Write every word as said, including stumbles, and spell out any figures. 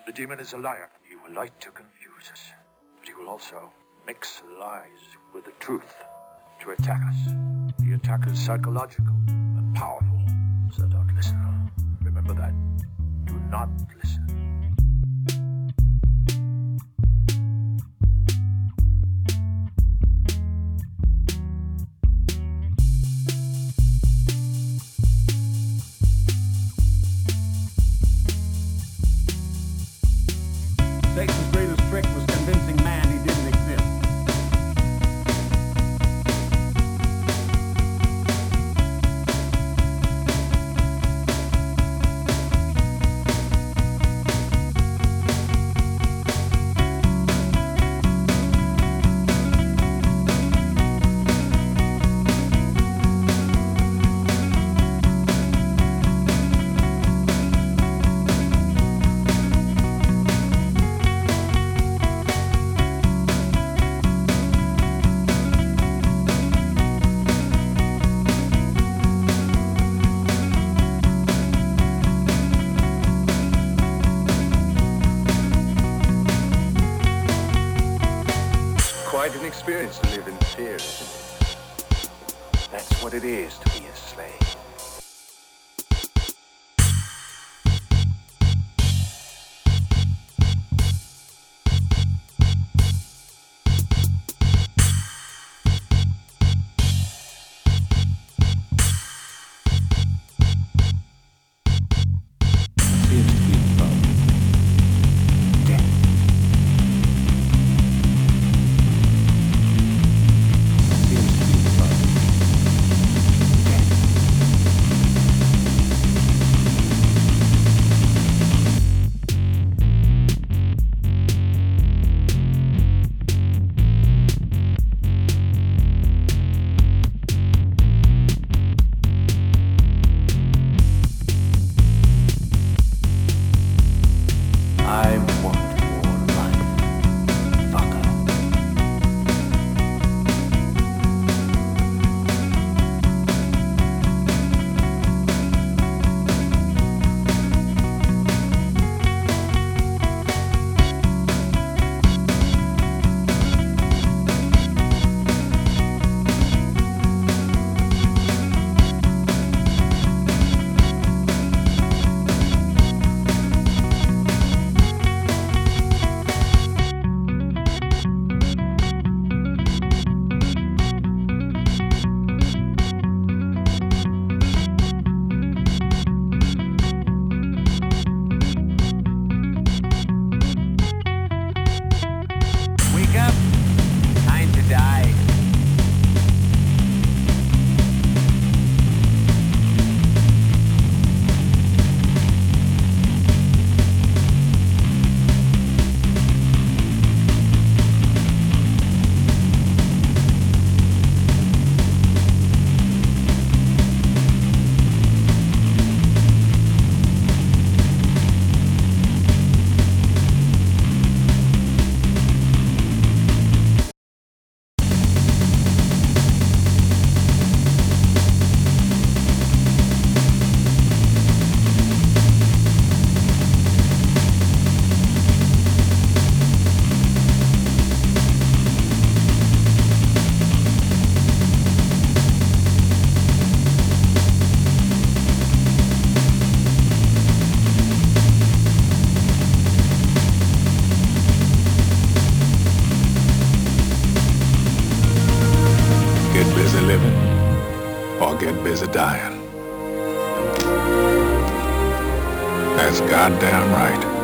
The demon is a liar. He will like to confuse us, but he will also mix lies with the truth to attack us. The attack is psychological and powerful, so don't listen. Remember that. Do not listen. Satan's greatest trick was convincing man he didn't exist. Quite an experience to live in fear, isn't it? That's what it is to be a slave. I want more life, fucker. Wake up. Time to die. Get busy living or get busy dying. That's goddamn right.